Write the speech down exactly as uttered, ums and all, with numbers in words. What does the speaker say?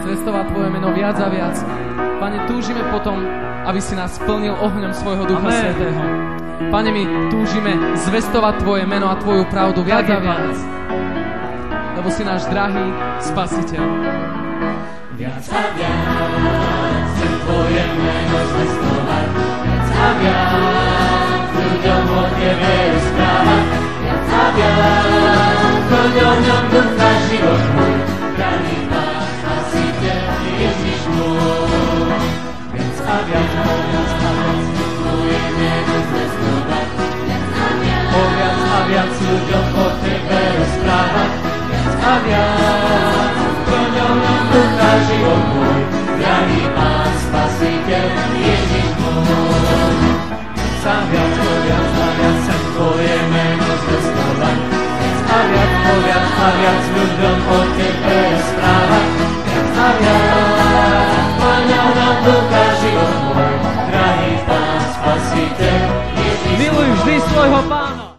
zvestovať Tvoje meno viac a viac. Pane, túžime potom, aby si nás splnil ohňom svojho Ducha Amen. Svätého. Pane, my túžime zvestovať Tvoje meno a Tvoju pravdu viac a viac. Lebo si náš drahý Spasiteľ. Viac a viac chcem Tvoje meno zvestovať, viac a viac ľuďom o Tebe rozprávať, viac a viac plňom ňom ducha život môj, drahý Pán Spasiteľ Ježiš môj. Viac a viac, viac a viac chcem Tvoje meno zvestovať, viac a viac, o viac a viac ľuďom o Tebe rozprávať, viac a viac plňom ňom ducha život môj, drahý Pán Spasiteľ Ježiš môj. Viac a viac, o viac a viac chcem Tvoje meno zvestovať, viac a viac, o viac a viac ľuďom o Tebe rozprávať, viac a viac plňom ňom ducha život môj, drahý Pán Spasiteľ Ježiš môj. Miluj vždy svojho Pána.